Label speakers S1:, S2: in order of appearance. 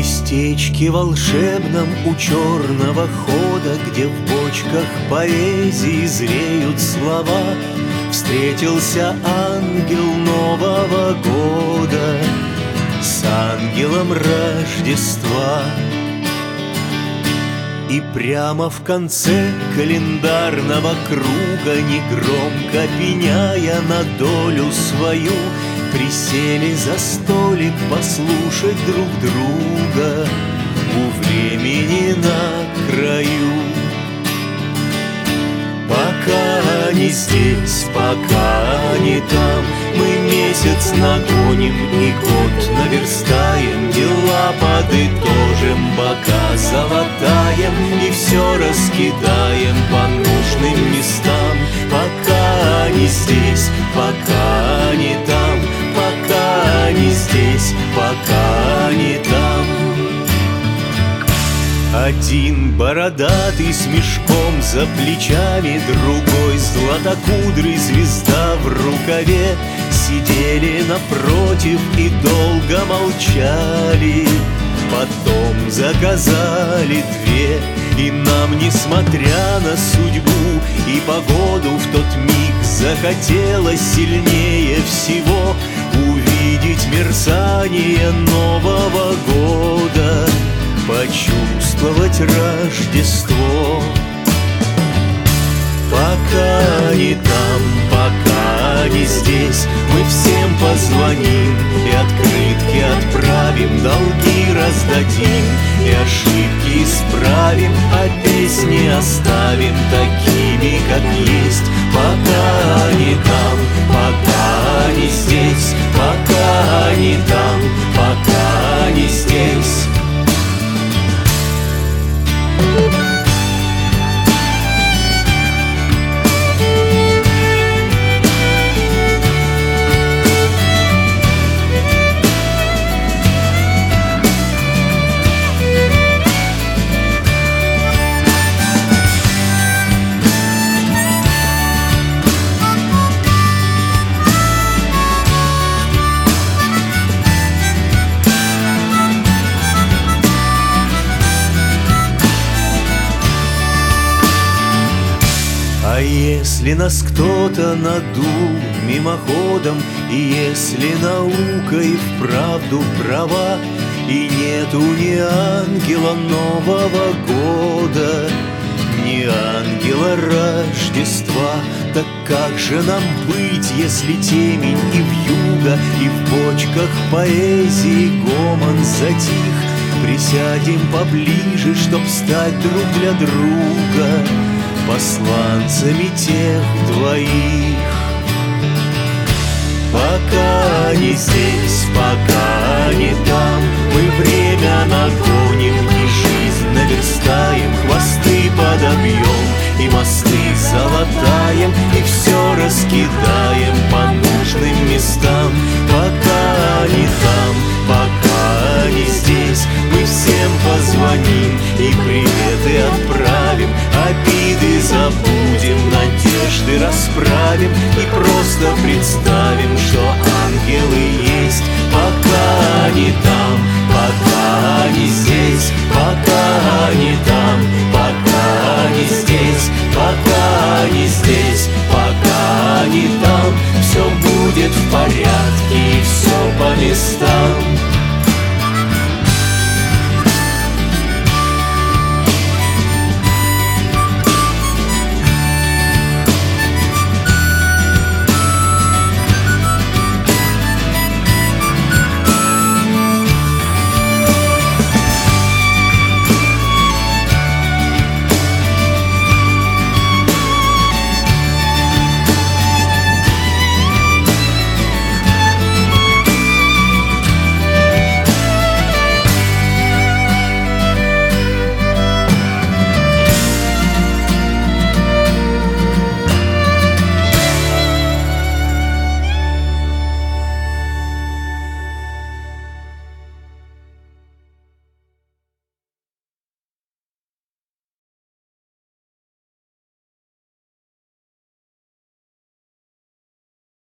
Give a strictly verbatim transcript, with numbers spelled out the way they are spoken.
S1: местечке волшебном у черного хода, где в бочках поэзии зреют слова, встретился ангел Нового года с ангелом Рождества. И прямо в конце календарного круга, негромко пеняя на долю свою, присели за столик послушать друг друга у времени на краю. Пока они здесь, пока они там, мы месяц нагоним и год наверстаем, дела подытожим, бока залатаем и все раскидаем по нужным местам. Пока они здесь, пока они там, пока они здесь, пока они там. Один бородатый с мешком за плечами, другой златокудрый, звезда в рукаве, сидели напротив и долго молчали. Потом заказали две, и нам, несмотря на судьбу и погоду, в тот миг захотелось сильнее всего увидеть мерцание Нового года, почувствовать Рождество. Пока они там, пока они здесь, мы всем позвоним и открытки отправим, долги раздадим и ошибки исправим, а песни оставим такими, как есть. Пока они там, пока они здесь, пока они там, пока они здесь. А если нас кто-то надул мимоходом, и если наука и вправду права, и нету ни ангела Нового года, ни ангела Рождества, так как же нам быть, если темень и вьюга, и в бочках поэзии гомон затих? Присядем поближе, чтоб стать друг для друга посланцами тех двоих. Пока они здесь, пока они там, мы время нагоним и жизнь наверстаем, хвосты подобьем и мосты залатаем, и все раскидаем по нужным местам. Пока они там, пока они здесь, мы всем позвоним и приветы отправим, обиды забудем, надежды расправим и просто представим, что ангелы есть. Пока они там, пока они здесь, пока они там, пока они здесь, пока они здесь, пока они там, все будет в порядке и все по местам.